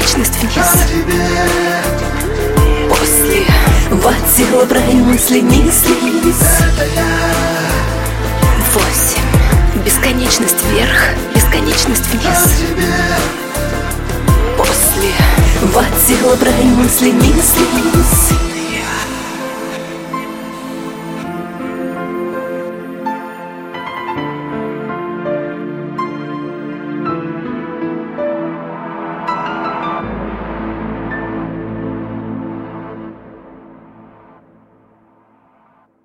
бесконечность вниз. После в тело в рай мысли неслись. 8. Бесконечность вверх, бесконечность вниз. После в тело в рай мысли неслись.